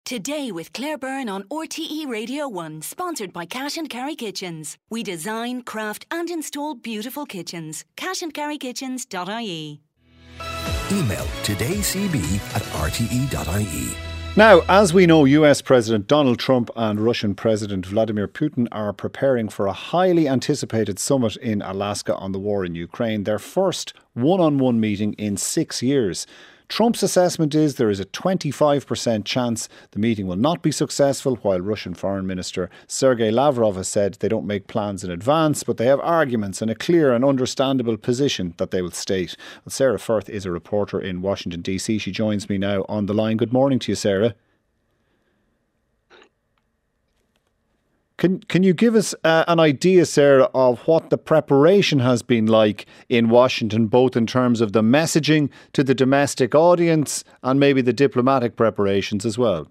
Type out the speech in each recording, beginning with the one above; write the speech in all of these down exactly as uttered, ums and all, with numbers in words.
Today with Claire Byrne on R T E Radio one, sponsored by Cash and Carry Kitchens. We design, craft and install beautiful kitchens. cash and carry kitchens dot I E. Email todaycb at r t e dot i e. Now, as we know, U S President Donald Trump and Russian President Vladimir Putin are preparing for a highly anticipated summit in Alaska on the war in Ukraine, their first one-on-one meeting in six years. Trump's assessment is there is a twenty-five percent chance the meeting will not be successful, while Russian Foreign Minister Sergei Lavrov has said they don't make plans in advance, but they have arguments and a clear and understandable position that they will state. Well, Sarah Firth is a reporter in Washington, D C. She joins me now on the line. Good morning to you, Sarah. Can can you give us uh, an idea, Sarah, of what the preparation has been like in Washington, both in terms of the messaging to the domestic audience and maybe the diplomatic preparations as well?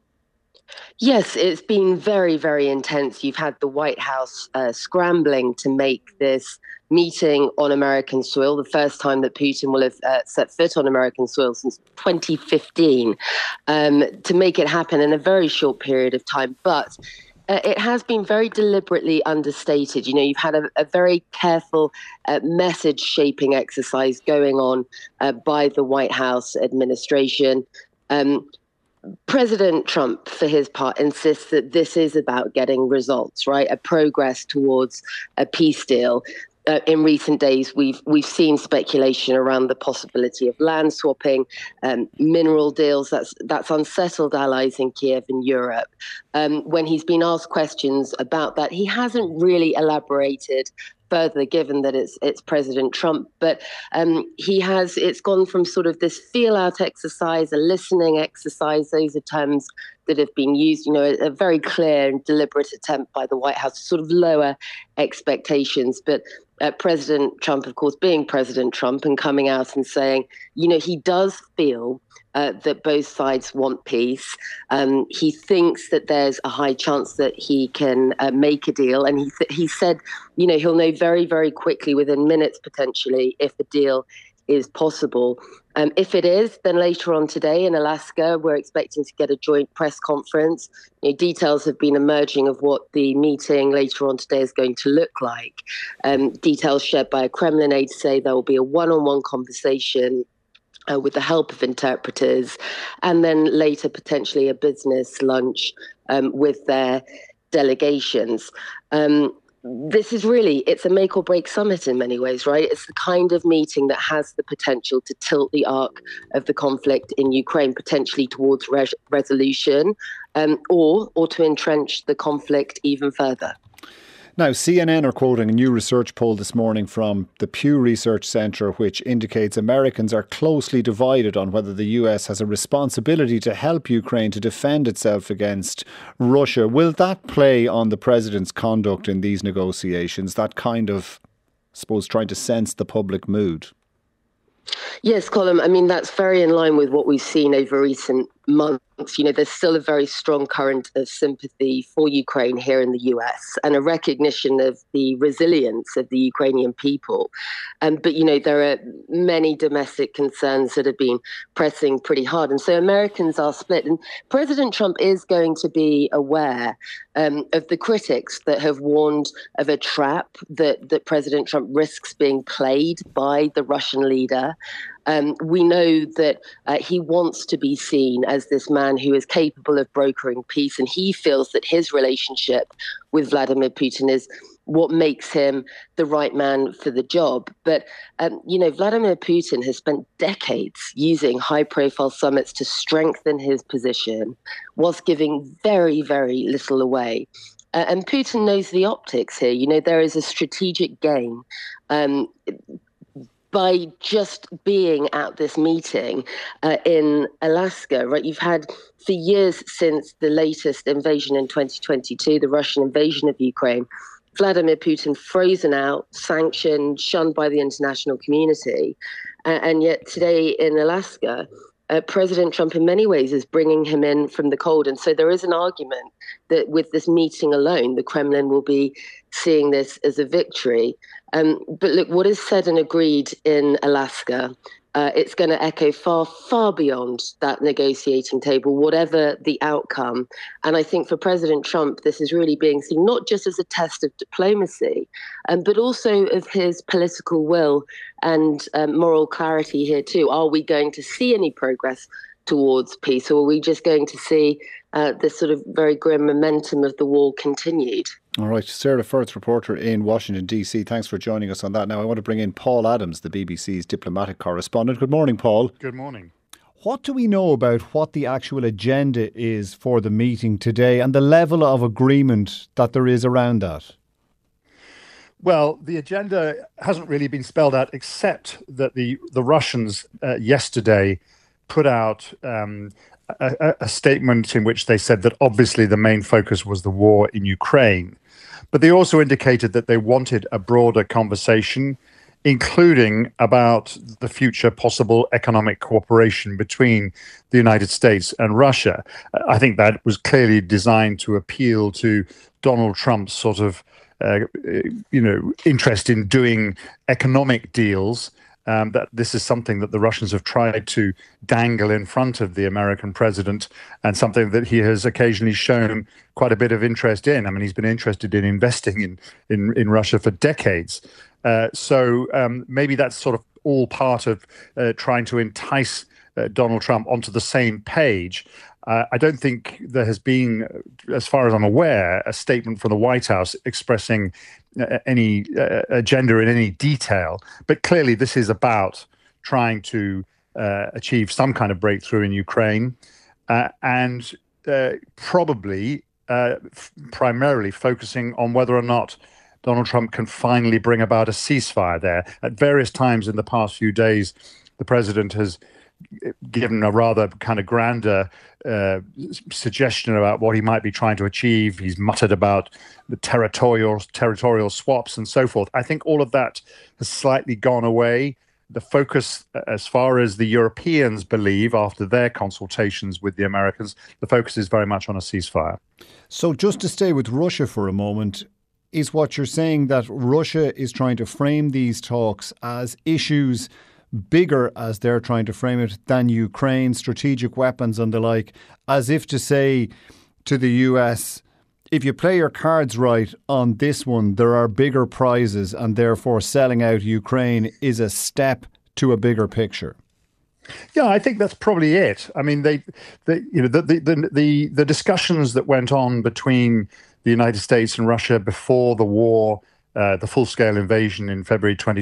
Yes, it's been very, very intense. You've had the White House uh, scrambling to make this meeting on American soil, the first time that Putin will have uh, set foot on American soil since twenty fifteen, um, to make it happen in a very short period of time. But Uh, it has been very deliberately understated. You know, you've had a, a very careful uh, message shaping exercise going on uh, by the White House administration. Um, President Trump, for his part, insists that this is about getting results, right? A progress towards a peace deal. Uh, in recent days, we've we've seen speculation around the possibility of land swapping, um, mineral deals. That's that's unsettled allies in Kiev and Europe. Um, when he's been asked questions about that, he hasn't really elaborated further, given that it's it's President Trump. But um, he has. It's gone from sort of this feel-out exercise, a listening exercise. Those are terms that have been used. You know, a, a very clear and deliberate attempt by the White House to sort of lower expectations, but. Uh, President Trump, of course, being President Trump and coming out and saying, you know, he does feel uh, that both sides want peace. Um, he thinks that there's a high chance that he can uh, make a deal. And he th- he said, you know, he'll know very, very quickly, within minutes potentially, if a deal is possible. Um, if it is, then later on today in Alaska, we're expecting to get a joint press conference. You know, details have been emerging of what the meeting later on today is going to look like. Um, details shared by a Kremlin aide say there will be a one-on-one conversation uh, with the help of interpreters, and then later potentially a business lunch um, with their delegations. Um, This is really, it's a make or break summit in many ways, right? It's the kind of meeting that has the potential to tilt the arc of the conflict in Ukraine, potentially towards res- resolution, um, or or to entrench the conflict even further. Now, C N N are quoting a new research poll this morning from the Pew Research Centre, which indicates Americans are closely divided on whether the U S has a responsibility to help Ukraine to defend itself against Russia. Will that play on the president's conduct in these negotiations, that kind of, I suppose, trying to sense the public mood? Yes, Colin, I mean, that's very in line with what we've seen over recent months. You know, there's still a very strong current of sympathy for Ukraine here in the U S and a recognition of the resilience of the Ukrainian people. Um, but, you know, there are many domestic concerns that have been pressing pretty hard. And so Americans are split. And President Trump is going to be aware um, of the critics that have warned of a trap that, that President Trump risks being played by the Russian leader. Um, we know that uh, he wants to be seen as this man who is capable of brokering peace, and he feels that his relationship with Vladimir Putin is what makes him the right man for the job. But, um, you know, Vladimir Putin has spent decades using high-profile summits to strengthen his position whilst giving very, very little away. Uh, and Putin knows the optics here. You know, there is a strategic gain Um, by just being at this meeting uh, in Alaska, right? You've had for years since the latest invasion in twenty twenty-two, the Russian invasion of Ukraine, Vladimir Putin frozen out, sanctioned, shunned by the international community. Uh, and yet today in Alaska, uh, President Trump in many ways is bringing him in from the cold. And so there is an argument that with this meeting alone, the Kremlin will be seeing this as a victory. Um, but look, what is said and agreed in Alaska uh, it's going to echo far, far beyond that negotiating table, whatever the outcome. And I think for President Trump, this is really being seen not just as a test of diplomacy, um, but also of his political will and um, moral clarity here too. Are we going to see any progress towards peace, or are we just going to see uh, this sort of very grim momentum of the war continued? All right, Sarah Firth, reporter in Washington, D C. Thanks for joining us on that. Now, I want to bring in Paul Adams, the B B C's diplomatic correspondent. Good morning, Paul. Good morning. What do we know about what the actual agenda is for the meeting today and the level of agreement that there is around that? Well, the agenda hasn't really been spelled out, except that the, the Russians uh, yesterday put out um, a, a statement in which they said that obviously the main focus was the war in Ukraine. But they also indicated that they wanted a broader conversation, including about the future possible economic cooperation between the United States and Russia. I think that was clearly designed to appeal to Donald Trump's sort of, uh, you know, interest in doing economic deals. Um, that this is something that the Russians have tried to dangle in front of the American president, and something that he has occasionally shown quite a bit of interest in. I mean, he's been interested in investing in in, in Russia for decades. Uh, so um, maybe that's sort of all part of uh, trying to entice uh, Donald Trump onto the same page. Uh, I don't think there has been, as far as I'm aware, a statement from the White House expressing uh, any uh, agenda in any detail. But clearly this is about trying to uh, achieve some kind of breakthrough in Ukraine uh, and uh, probably uh, f- primarily focusing on whether or not Donald Trump can finally bring about a ceasefire there. At various times in the past few days, the president has given a rather kind of grander uh, suggestion about what he might be trying to achieve. He's muttered about the territorial territorial swaps and so forth. I think all of that has slightly gone away. The focus, as far as the Europeans believe after their consultations with the Americans, the focus is very much on a ceasefire. So just to stay with Russia for a moment, is what you're saying that Russia is trying to frame these talks as issues bigger, as they're trying to frame it, than Ukraine, strategic weapons and the like, as if to say to the U S, if you play your cards right on this one, there are bigger prizes, and therefore selling out Ukraine is a step to a bigger picture? Yeah, I think that's probably it. I mean, they, they you know, the, the the the the discussions that went on between the United States and Russia before the war, uh, the full-scale invasion in February twenty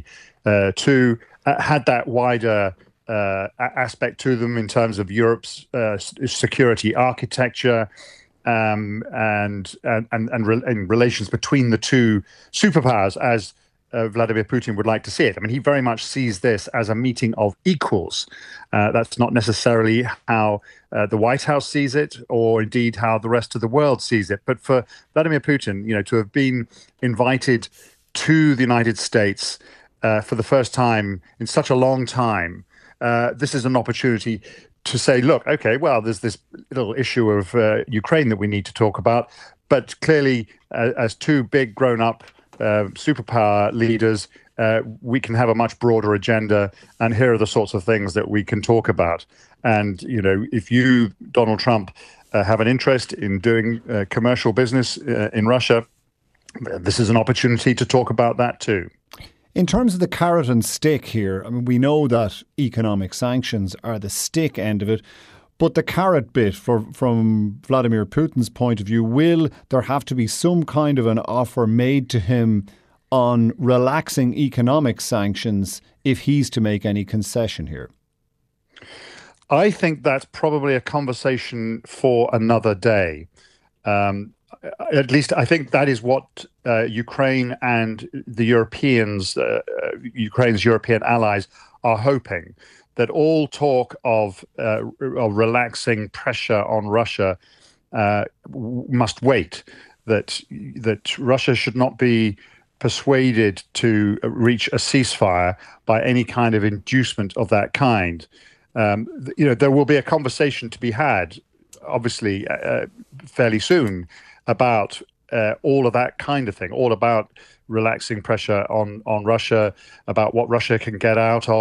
twenty-two, uh, had that wider uh, aspect to them in terms of Europe's uh, security architecture um, and and and, and, re- and relations between the two superpowers, as Uh, Vladimir Putin would like to see it. I mean, he very much sees this as a meeting of equals. Uh, that's not necessarily how uh, the White House sees it, or indeed how the rest of the world sees it. But for Vladimir Putin, you know, to have been invited to the United States uh, for the first time in such a long time, uh, this is an opportunity to say, look, okay, well, there's this little issue of uh, Ukraine that we need to talk about, but clearly, uh, as two big grown-up Uh, superpower leaders, uh, we can have a much broader agenda, and here are the sorts of things that we can talk about. And, you know, if you, Donald Trump, uh, have an interest in doing uh, commercial business uh, in Russia, this is an opportunity to talk about that too. In terms of the carrot and stick here, I mean, we know that economic sanctions are the stick end of it. But the carrot bit, for, from Vladimir Putin's point of view, will there have to be some kind of an offer made to him on relaxing economic sanctions if he's to make any concession here? I think that's probably a conversation for another day. Um, at least I think that is what uh, Ukraine and the Europeans, uh, Ukraine's European allies, are hoping. That all talk of, uh, of relaxing pressure on Russia uh, must wait. That that Russia should not be persuaded to reach a ceasefire by any kind of inducement of that kind. Um, you know, there will be a conversation to be had, obviously, uh, fairly soon, about uh, all of that kind of thing, all about relaxing pressure on on Russia, about what Russia can get out of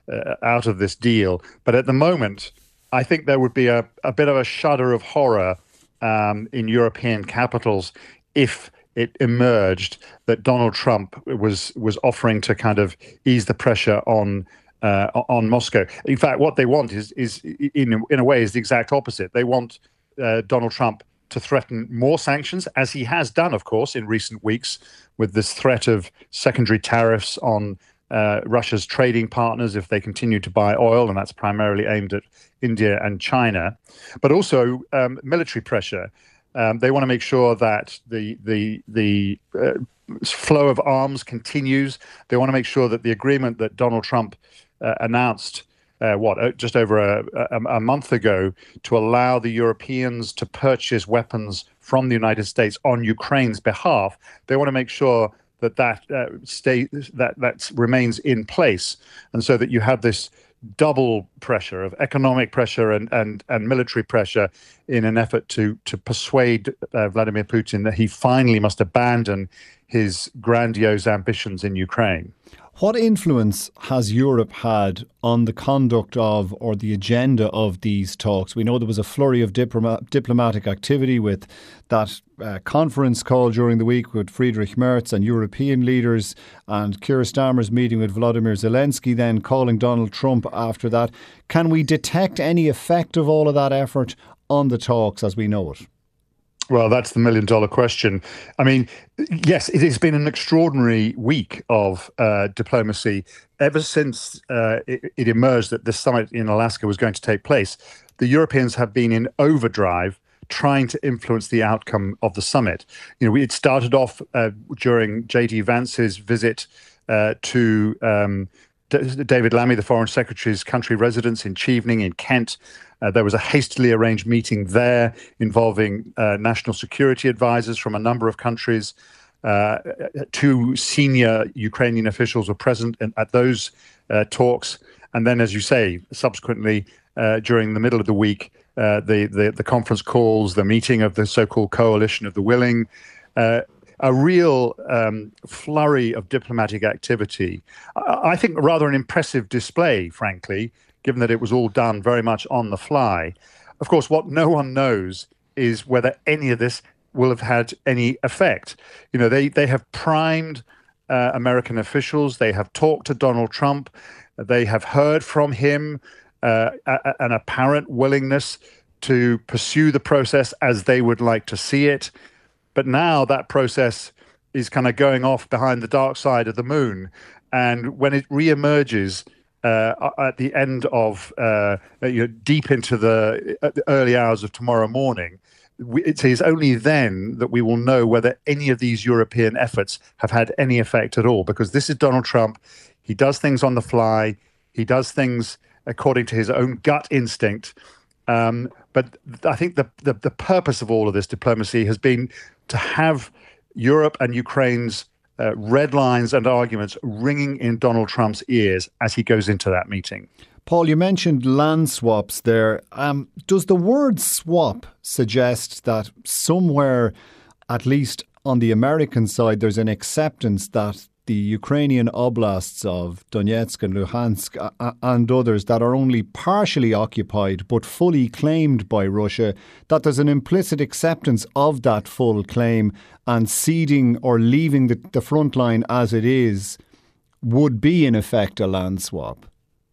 uh, out of this deal. But at the moment, I think there would be a, a bit of a shudder of horror um, in European capitals if it emerged that Donald Trump was was offering to kind of ease the pressure on uh, on Moscow. In fact, what they want is is in in a way is the exact opposite. They want uh, Donald Trump to threaten more sanctions, as he has done, of course, in recent weeks, with this threat of secondary tariffs on uh, Russia's trading partners if they continue to buy oil, and that's primarily aimed at India and China, but also um, military pressure. Um, they want to make sure that the the the uh, flow of arms continues. They want to make sure that the agreement that Donald Trump uh, announced, uh, what, just over a, a, a month ago, to allow the Europeans to purchase weapons from the United States on Ukraine's behalf, they want to make sure that that uh, stay that that remains in place, and so that you have this double pressure of economic pressure and, and, and military pressure in an effort to to persuade uh, Vladimir Putin that he finally must abandon his grandiose ambitions in Ukraine. What influence has Europe had on the conduct of or the agenda of these talks? We know there was a flurry of diploma- diplomatic activity with that uh, conference call during the week with Friedrich Merz and European leaders, and Keir Starmer's meeting with Vladimir Zelensky, then calling Donald Trump after that. Can we detect any effect of all of that effort on the talks as we know it? Well, that's the million dollar question. I mean, yes, it has been an extraordinary week of uh, diplomacy. Ever since uh, it, it emerged that this summit in Alaska was going to take place, the Europeans have been in overdrive trying to influence the outcome of the summit. You know, it started off uh, during J D Vance's visit uh, to um, D- David Lammy, the Foreign Secretary's country residence in Chevening in Kent. Uh, there was a hastily arranged meeting there involving uh, national security advisors from a number of countries. Uh, two senior Ukrainian officials were present in, at those uh, talks. And then, as you say, subsequently, uh, during the middle of the week, uh, the, the, the conference calls, the meeting of the so-called Coalition of the Willing, uh, a real um, flurry of diplomatic activity. I, I think rather an impressive display, frankly, given that it was all done very much on the fly. Of course, what no one knows is whether any of this will have had any effect. You know, they, they have primed uh, American officials. They have talked to Donald Trump. They have heard from him uh, a, an apparent willingness to pursue the process as they would like to see it. But now that process is kind of going off behind the dark side of the moon. And when it reemerges uh, at the end of, uh, you know, deep into the, uh, the early hours of tomorrow morning, we, it is only then that we will know whether any of these European efforts have had any effect at all. Because this is Donald Trump. He does things on the fly. He does things according to his own gut instinct. Um, but I think the, the the purpose of all of this diplomacy has been to have Europe and Ukraine's uh, red lines and arguments ringing in Donald Trump's ears as he goes into that meeting. Paul, you mentioned land swaps there. Um, does the word swap suggest that somewhere, at least on the American side, there's an acceptance that the Ukrainian oblasts of Donetsk and Luhansk and others that are only partially occupied but fully claimed by Russia, that there's an implicit acceptance of that full claim, and ceding or leaving the, the front line as it is would be in effect a land swap?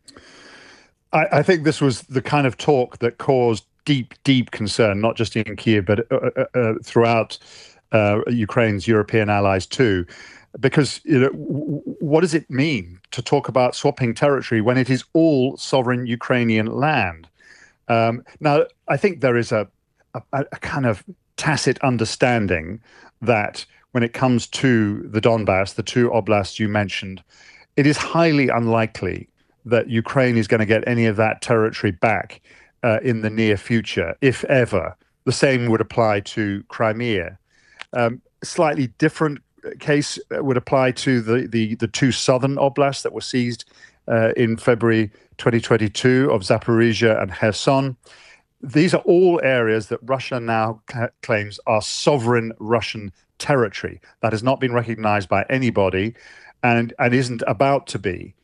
I, I think this was the kind of talk that caused deep, deep concern, not just in Kyiv, but uh, uh, throughout uh, Ukraine's European allies too. Because, you know, what does it mean to talk about swapping territory when it is all sovereign Ukrainian land? Um, now, I think there is a, a, a kind of tacit understanding that when it comes to the Donbass, the two oblasts you mentioned, it is highly unlikely that Ukraine is going to get any of that territory back uh, in the near future, if ever. The same would apply to Crimea. Um, slightly different case would apply to the, the, the two southern oblasts that were seized uh, in February twenty twenty-two of Zaporizhia and Kherson. These are all areas that Russia now ca- claims are sovereign Russian territory. That has not been recognized by anybody and, and isn't about to be.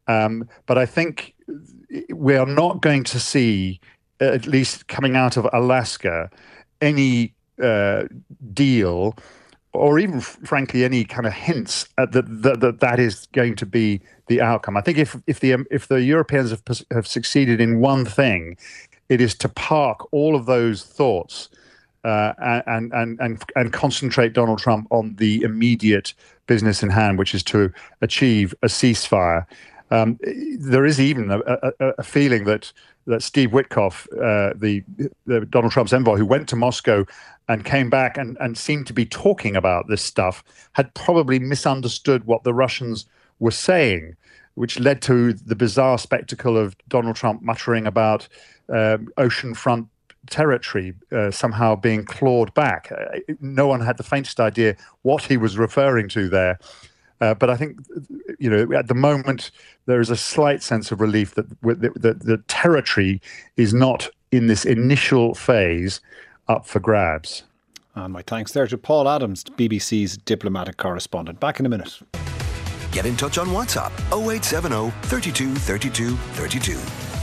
Um, but I think we are not going to see, at least coming out of Alaska, any uh, deal, or even, frankly, any kind of hints at that that, that that is going to be the outcome. I think if if the if the Europeans have have succeeded in one thing, it is to park all of those thoughts uh, and and and and concentrate Donald Trump on the immediate business in hand, which is to achieve a ceasefire. Um, there is even a, a, a feeling that that Steve Witkoff, uh, the, the Donald Trump's envoy, who went to Moscow and came back and, and seemed to be talking about this stuff, had probably misunderstood what the Russians were saying, which led to the bizarre spectacle of Donald Trump muttering about um, oceanfront territory uh, somehow being clawed back. Uh, no one had the faintest idea what he was referring to there. Uh, but I think, you know, at the moment, there is a slight sense of relief that the, the, the territory is not, in this initial phase, up for grabs. And my thanks there to Paul Adams, B B C's diplomatic correspondent. Back in a minute. Get in touch on WhatsApp oh eight seven oh, three two, three two, three two.